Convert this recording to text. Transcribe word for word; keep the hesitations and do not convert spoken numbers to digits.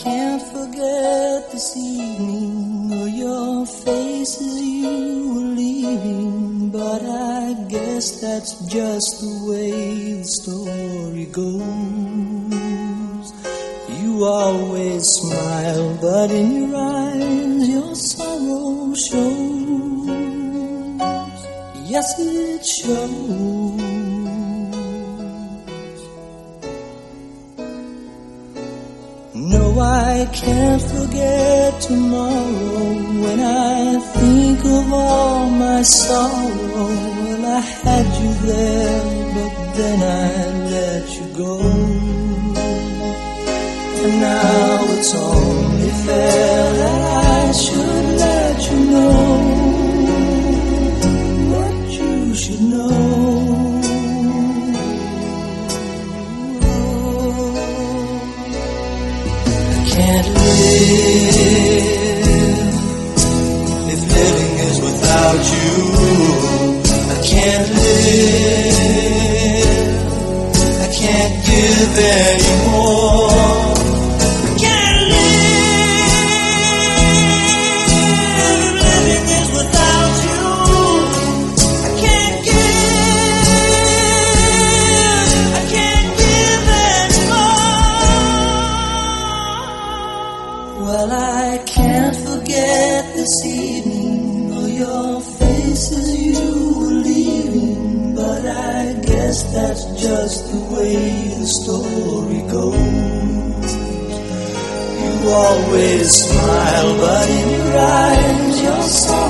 can't forget this evening or your face as you were leaving, but I guess that's just the way the story goes. You always smile, but in your eyes your sorrow shows. Yes, it shows. No, I can't forget tomorrow when I think of all my sorrow. Well, I had you there, but then I let you go. And now it's only fair that I should let you know what you should know. Can't live if living is without you. I can't live, I can't give anymore. I can't live if living is without you. I can't give, I can't give anymore. Well, I can't forget this evening or your face as you were leaving, but I guess that's just the way the story goes. You always smile, but in your eyes your sorrow